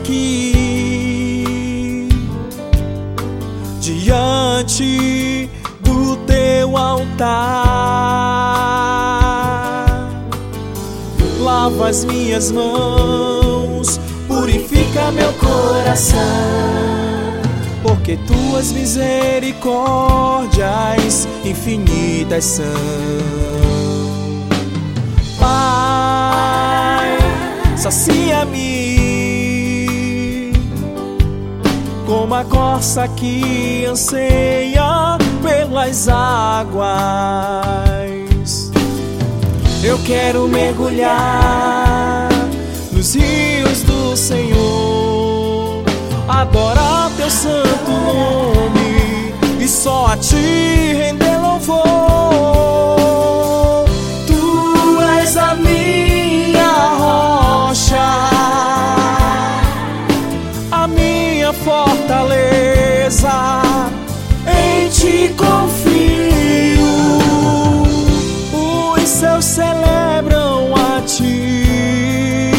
aqui diante do teu altar. Lava as minhas mãos, purifica meu coração, porque tuas misericórdias infinitas são. Pai, sacia-me como a corça que anseia pelas águas. Eu quero mergulhar nos rios do Senhor, adorar teu santo nome e só a ti render louvor. Tu és a minha rocha, a minha fortaleza, em ti confio. Os céus celebram a ti.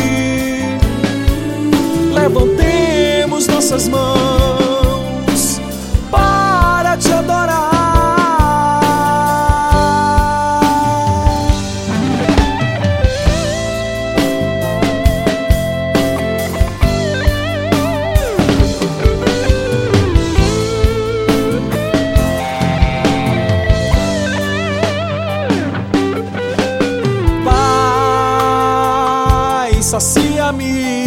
Levantemos nossas mãos para te adorar. Pai, sacia-me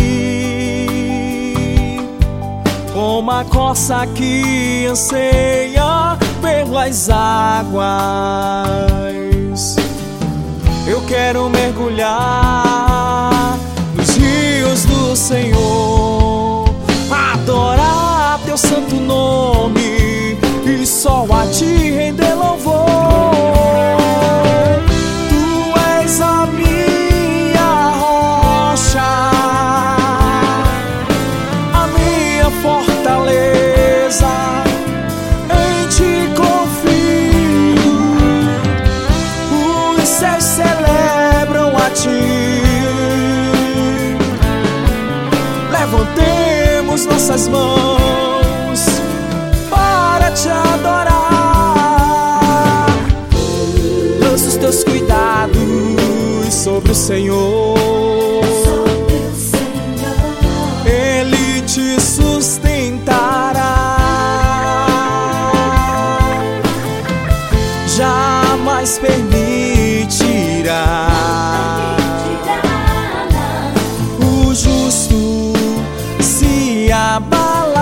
como a corça que anseia pelas águas. Eu quero mergulhar nos rios do Senhor, adorar teu santo nome e só a ti render louvor. Tu és a minha rocha, fortaleza, em ti confio. Os céus celebram a ti. Levantemos nossas mãos para te adorar. Lança os teus cuidados sobre o Senhor, Ele te sustentará, jamais permitirá o justo se abalar.